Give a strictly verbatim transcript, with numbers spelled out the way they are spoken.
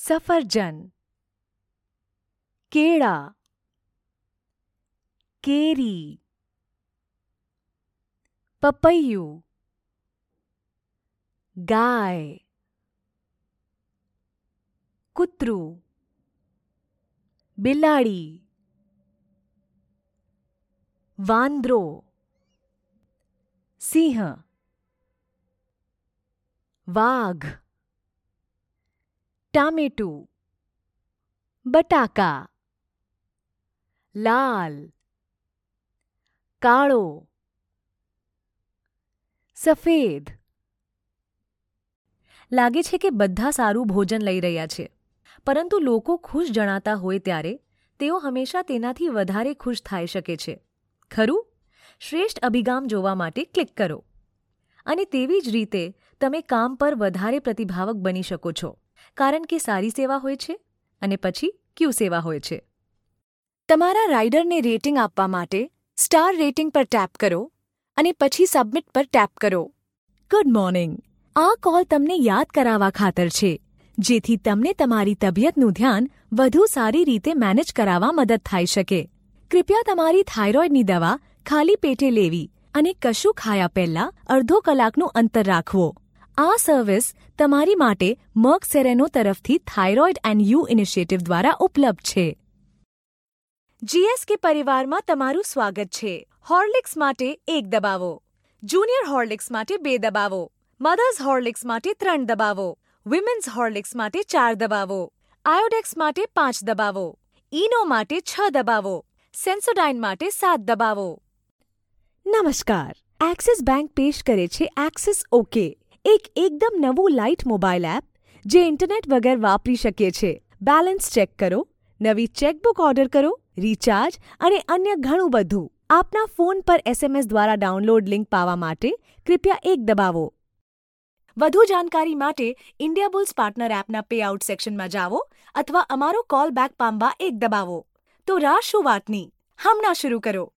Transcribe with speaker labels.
Speaker 1: સફરજન, કેળા, કેરી, પપૈયું, ગાય, કૂતરું, બિલાડી, વાંદરો, સિંહ, વાઘ, ટામેટું, બટાકા, લાલ, કાળો, સફેદ. લાગે છે કે બધા સારું ભોજન લઈ રહ્યા છે, પરંતુ લોકો ખુશ જણાતા હોય ત્યારે તેઓ હંમેશા તેનાથી વધારે ખુશ થઈ શકે છે. ખરું? શ્રેષ્ઠ અભિગામ જોવા માટે ક્લિક કરો. અને તેવી જ રીતે તમે કામ પર વધારે પ્રતિભાવક બની શકો છો, કારણ કે સારી સેવા હોય છે અને પછી ક્યુ સેવા હોય છે. તમારા રાઇડરને રેટિંગ આપવા માટે સ્ટાર રેટિંગ પર ટેપ કરો અને પછી સબમિટ પર ટેપ કરો. Good morning. આ કોલ તમને યાદ કરાવવા ખાતર છે, જેથી તમને તમારી તબિયતનું ધ્યાન વધુ સારી રીતે મેનેજ કરાવવા મદદ થઈ શકે. કૃપયા તમારી થાઇરોઇડની દવા ખાલી પેટે લેવી અને કશું ખાયા પહેલા અડધો કલાકનું અંતર રાખવો. આ સર્વિસ તમારી માટે મર્ક સેરેનો તરફથી થાઇરોઇડ એન્ડ યુ ઇનિશિયેટિવ દ્વારા ઉપલબ્ધ છે. જીએસકે પરિવારમાં તમારું સ્વાગત છે. હોર્લિક્સ માટે એક દબાવો, જુનિયર હોર્લિક્સ માટે બે દબાવો, મધર્સ હોર્લિક્સ માટે ત્રણ દબાવો, વિમેન્સ હોર્લિક્સ માટે ચાર દબાવો, આયોડેક્સ માટે પાંચ દબાવો, ઇનો માટે છ દબાવો, સેન્સોડાઇન માટે સાત દબાવો. નમસ્કાર. એક્સિસ બેંક પેશ કરે છે એક્સિસ ઓકે, એક એકદમ નવું લાઇટ મોબાઈલ એપ જે ઇન્ટરનેટ વગર વાપરી શકીએ છે. બેલેન્સ ચેક કરો, નવી ચેકબુક ઓર્ડર કરો, રિચાર્જ અને અન્ય ઘણું બધું. આપના ફોન પર એસએમએસ દ્વારા ડાઉનલોડ લિંક પાવા માટે કૃપયા એક દબાવો. વધુ જાણકારી માટે ઇન્ડિયાબુલ્સ પાર્ટનર એપના પેઆઉટ સેક્શનમાં જાઓ અથવા અમારો કોલ બેક પામવા એક દબાવો. તો રાહ શું વાતની, હમણાં શરૂ કરો.